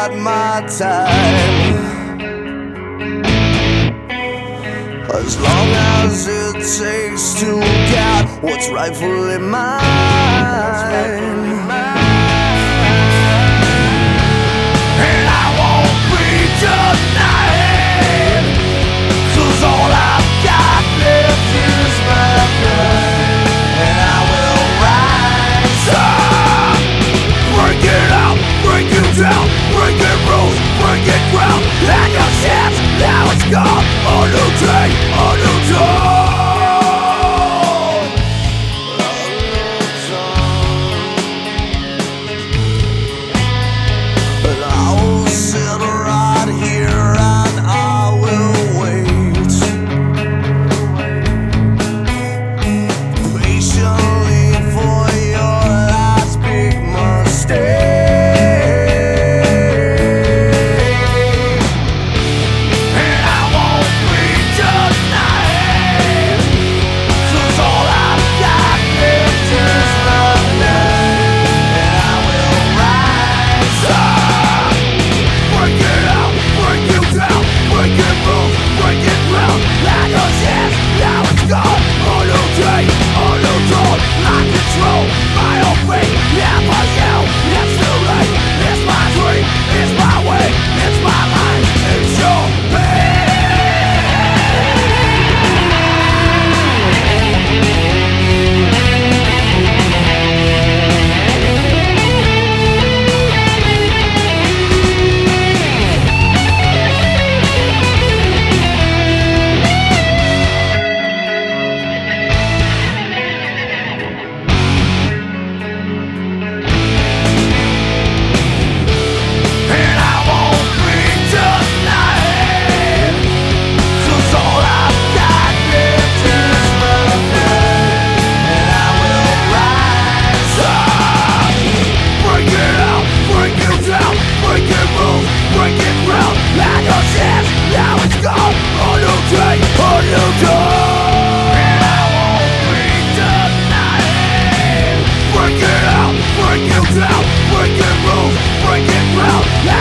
bide my time. As long as it takes to get what's rightfully mine. And I won't be denied, 'cause all I've got left is my pride. And I will rise up, break it up, break it down, break it rules, break it ground. Like a chance, now it's gone. A new day, a new dawn. And I will sit right here and I will wait patiently for your last big mistake. And I won't be denied, 'cause all I've got left is my life. And I will rise up, break it up, break it down, break it rules, break it ground. Like a chance, now it's gone. A new day, a new dawn. I control my own fate. Yeah, for you, it's too late. It's my dream, it's my way, it's my life, it's your and I won't be denied, 'cause all I've got left is my life. And I will rise up, break it up, break it down, break it rules, break it ground. Like a chance, now it's gone. A new day, a new dawn. And I won't be denied, break it up, break it down, break it rules, break it ground.